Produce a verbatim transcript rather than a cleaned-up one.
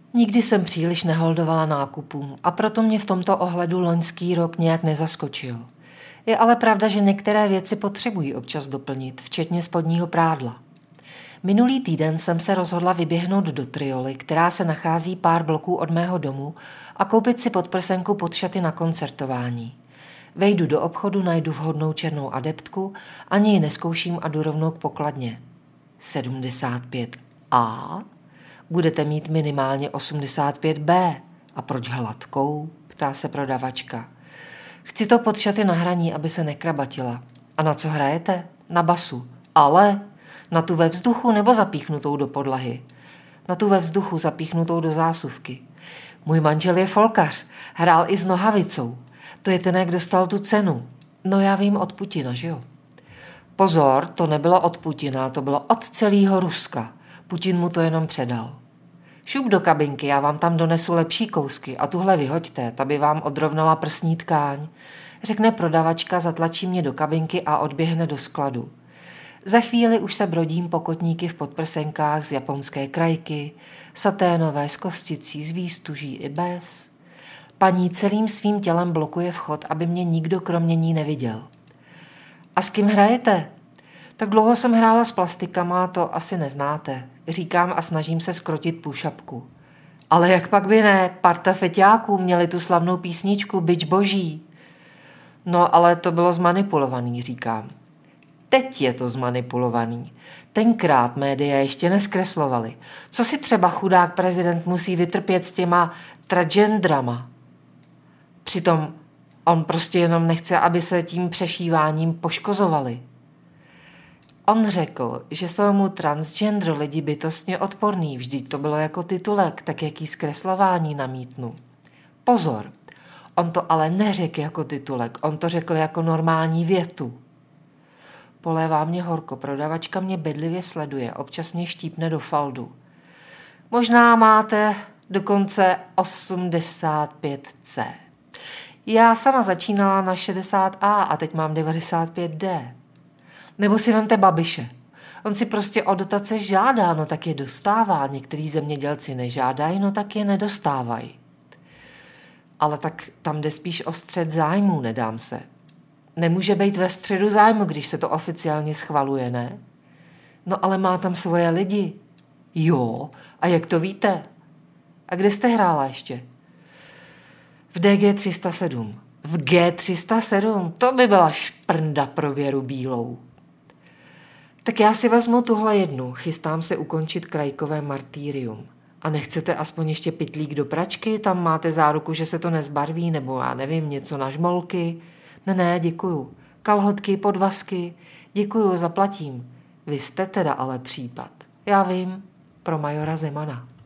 Nikdy jsem příliš neholdovala nákupům a proto mě v tomto ohledu loňský rok nějak nezaskočil. Je ale pravda, že některé věci potřebují občas doplnit, včetně spodního prádla. Minulý týden jsem se rozhodla vyběhnout do Trioly, která se nachází pár bloků od mého domu, a koupit si podprsenku pod šaty na koncertování. Vejdu do obchodu, najdu vhodnou černou adeptku, ani ji neskouším a jdu rovnou k pokladně. sedmdesát pět A? Budete mít minimálně osmdesát pět B. A proč hladkou? Ptá se prodavačka. Chci to pod šaty na hraní, aby se nekrabatila. A na co hrajete? Na basu. Ale na tu ve vzduchu nebo zapíchnutou do podlahy? Na tu ve vzduchu zapíchnutou do zásuvky. Můj manžel je folkař, hrál i s nohavicou. To je ten, jak dostal tu cenu. No já vím od Putina, že jo? Pozor, to nebylo od Putina, to bylo od celého Ruska. Putin mu to jenom předal. Šup do kabinky, já vám tam donesu lepší kousky a tuhle vyhoďte, ta by vám odrovnala prsní tkáň. Řekne prodavačka, zatlačí mě do kabinky a odběhne do skladu. Za chvíli už se brodím po kotníky v podprsenkách z japonské krajky, saténové s kosticí, z výstuží i bez. Paní celým svým tělem blokuje vchod, aby mě nikdo kromě ní neviděl. A s kým hrajete? Tak dlouho jsem hrála s plastikama, to asi neznáte. Říkám a snažím se skrotit pušapku. Ale jak pak by ne, parta feťáků měli tu slavnou písničku Bič boží. No ale to bylo zmanipulovaný, říkám. Teď je to zmanipulovaný. Tenkrát média ještě neskreslovali. Co si třeba chudák prezident musí vytrpět s těma transgendrama? Přitom on prostě jenom nechce, aby se tím přešíváním poškozovali. On řekl, že jsou mu transgender lidi bytostně odporný, vždyť to bylo jako titulek, tak jaký zkreslování namítnu. Pozor, on to ale neřekl jako titulek, on to řekl jako normální větu. Polévá mě horko, prodavačka mě bedlivě sleduje, občas mě štípne do faldu. Možná máte dokonce osmdesát pět C. Já sama začínala na šedesát A a teď mám devadesát pět D. Nebo si vemte Babiše. On si prostě o dotace žádá, no tak je dostává. Některý zemědělci nežádají, no tak je nedostávají. Ale tak tam jde spíš o střed zájmů, nedám se. Nemůže být ve středu zájmu, když se to oficiálně schvaluje, ne? No ale má tam svoje lidi. Jo, a jak to víte? A kde jste hrála ještě? V D G tři sta sedm. V G tři sta sedm? To by byla šprnda pro Věru Bílou. Tak já si vezmu tuhle jednu, chystám se ukončit krajkové martýrium. A nechcete aspoň ještě pytlík do pračky? Tam máte záruku, že se to nezbarví, nebo já nevím, něco na žmolky? Ne, ne, děkuju. Kalhotky, podvazky, děkuju, zaplatím. Vy jste teda ale případ. Já vím, pro majora Zemana.